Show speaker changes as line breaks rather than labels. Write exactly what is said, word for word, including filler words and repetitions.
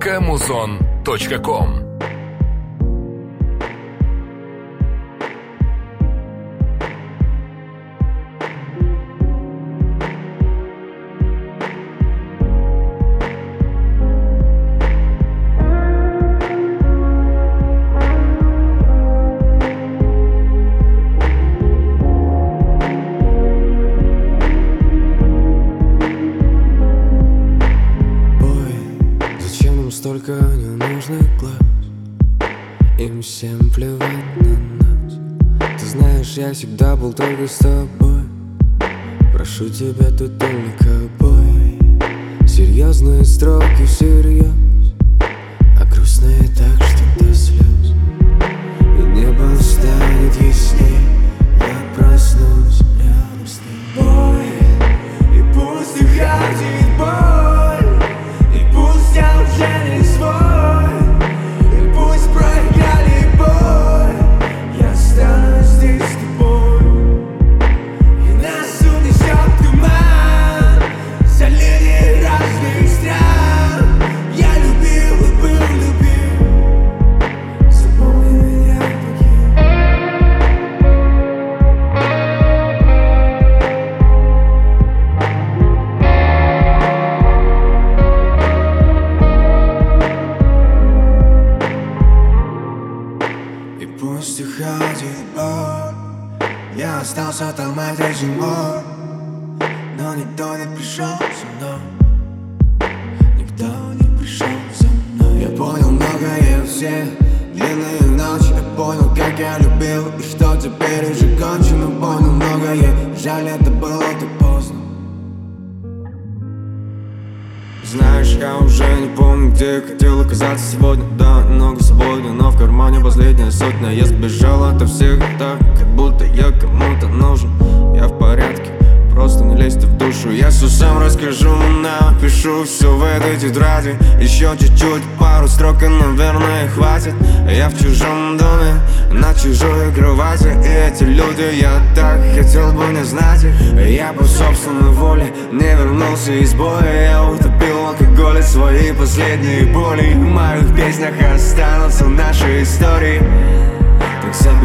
точка музон точка ком.
Столько ненужных глаз, им всем плевать на нас. Ты знаешь, я всегда был только с тобой. Прошу тебя, тут только бой. Серьезные строки всерьез, а грустные так, что до слез. И небо станет ясней, я проснусь рядом с тобой. И пусть уходит боль, и пусть я уже не свой, и пусть проиграли бой, я останусь здесь с тобой. И нас унесет туман за линии разных стран. Я любил и был любим, запомни меня пусть уходит боль, я остался там этой зимой, но никто не пришел за мной, никто не пришел за мной. Я понял многое все длинные ночи, я понял, как я любил, и что теперь уже кончено. Понял многое, жаль, это было так поздно. Знаешь, я уже не помню, где я хотел оказаться сегодня. Да, немного свободен, но в кармане последняя сотня. Я сбежал ото всех так, как будто я кому-то нужен. Я в порядке, просто не лезьте в душу. Я все сам расскажу, напишу все в этой тетради. Еще чуть-чуть, пару строк и, наверное, хватит. Я в чужом доме, на чужой кровати. И эти люди, я так хотел бы не знать их. Я по собственной воле не вернулся из боя. Я утопил в алкоголе свои последние боли. В моих песнях останутся наши истории. Так